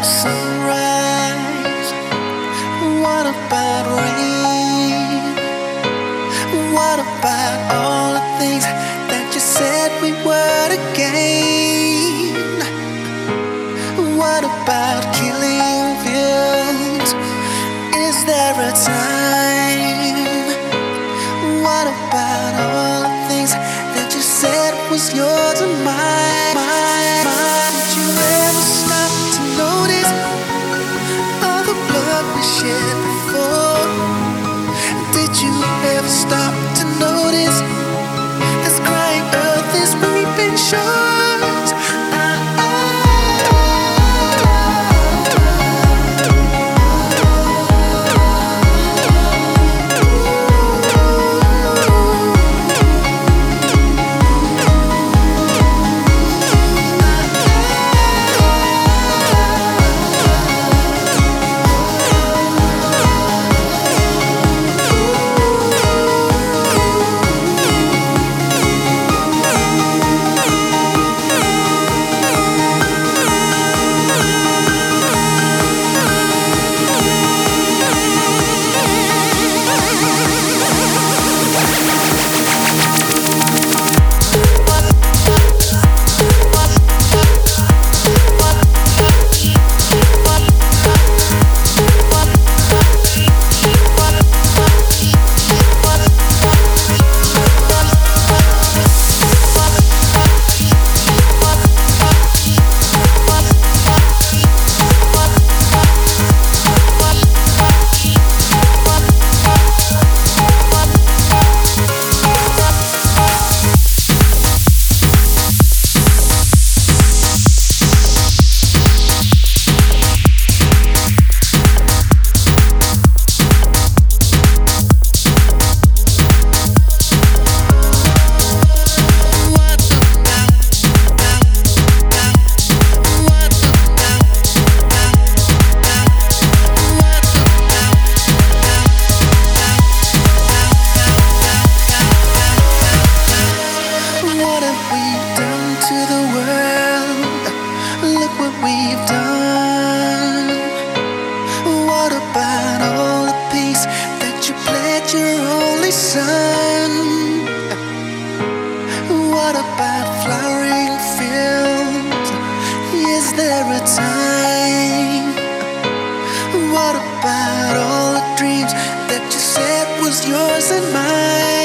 sunrise? What about rain? What about all the things that you said we would again? What about killing fields? Is there a time? What about all the things that you said was yours and mine? Did you ever stop to notice all the blood we shed before? Did you ever stop to notice this crying earth is weeping shores? What have we done to the world? Look what we've done. What about all the peace that you pledged your only son? What about flowering fields? Is there a time? What about all the dreams that you said was yours and mine?